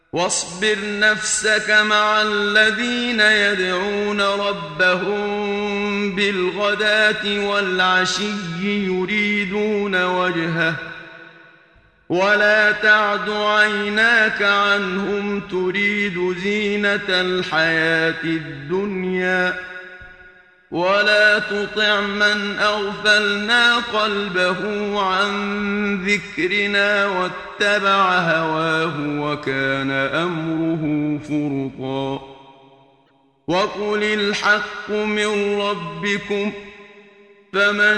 واصبر نفسك مع الذين يدعون ربهم بالغداة والعشي يريدون وجهه ولا تعد عيناك عنهم تريد زينة الحياة الدنيا ولا تطع من أغفلنا قلبه عن ذكرنا واتبع هواه وكان أمره فرطا وقل الحق من ربكم فمن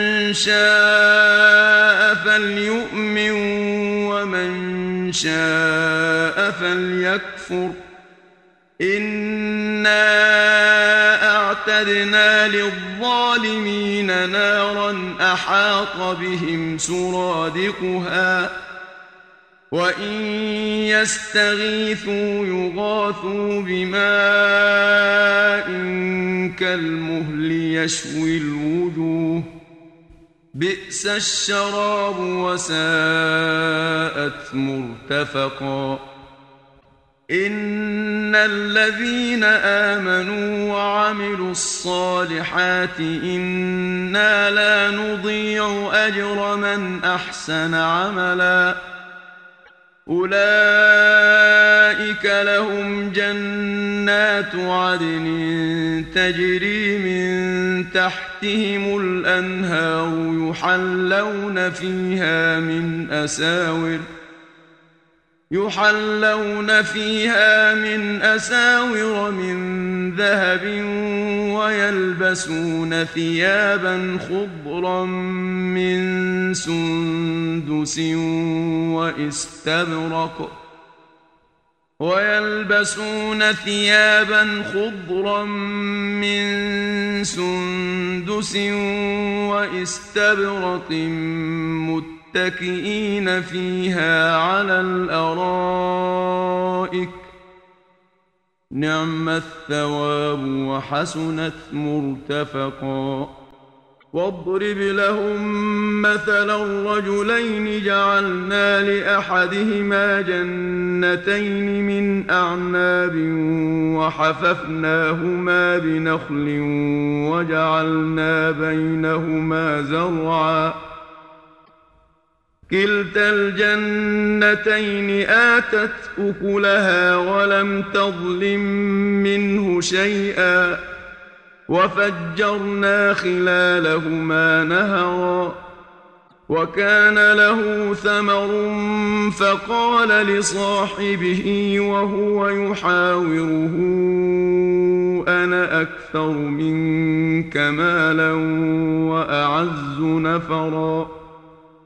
شاء فليؤمن ومن شاء فليكفر إنا أعتدنا للظالمين نارا أحاط بهم سرادقها وإن يستغيثوا يغاثوا بماء كالمهل يشوي الوجوه بئس الشراب وساءت مرتفقا إن الذين آمنوا وعملوا الصالحات إنا لا نضيع أجر من أحسن عملا أولئك لهم جنات عدن تجري من تحتهم الأنهار يحلون فيها من أساور من ذهب ويلبسون ثيابا خضرا من سندس واستبرق متكئين فيها على الأرائك نعم الثواب وحسنت مرتفقا واضرب لهم مثلا رجلين جعلنا لأحدهما جنتين من أعناب وحففناهما بنخل وجعلنا بينهما زرعا كلتا الجنتين آتت أكلها ولم تظلم منه شيئا وفجرنا خلالهما نهرا وكان له ثمر فقال لصاحبه وهو يحاوره أنا أكثر منك مالا وأعز نفرا